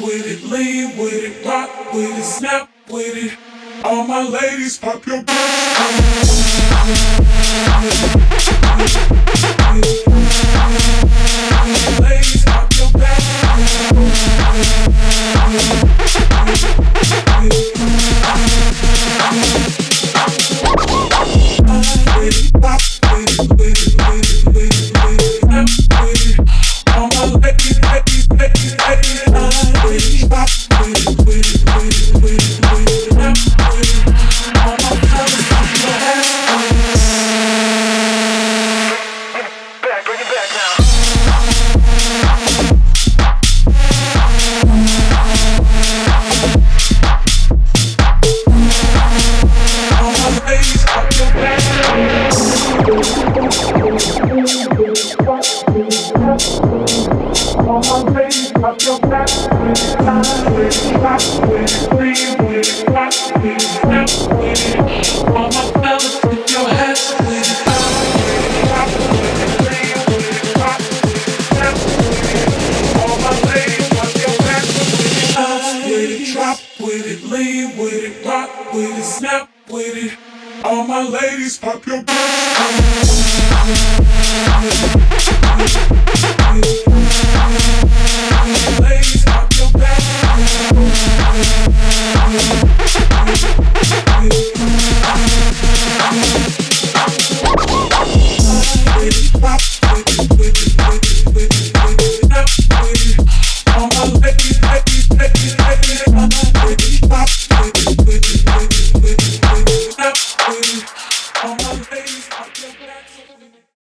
with it, lean with it, rock with it, snap with it. All my ladies, pop your ladies, pop your back. Drop with it, lean with it, rock with it, snap with it. All my ladies, pop your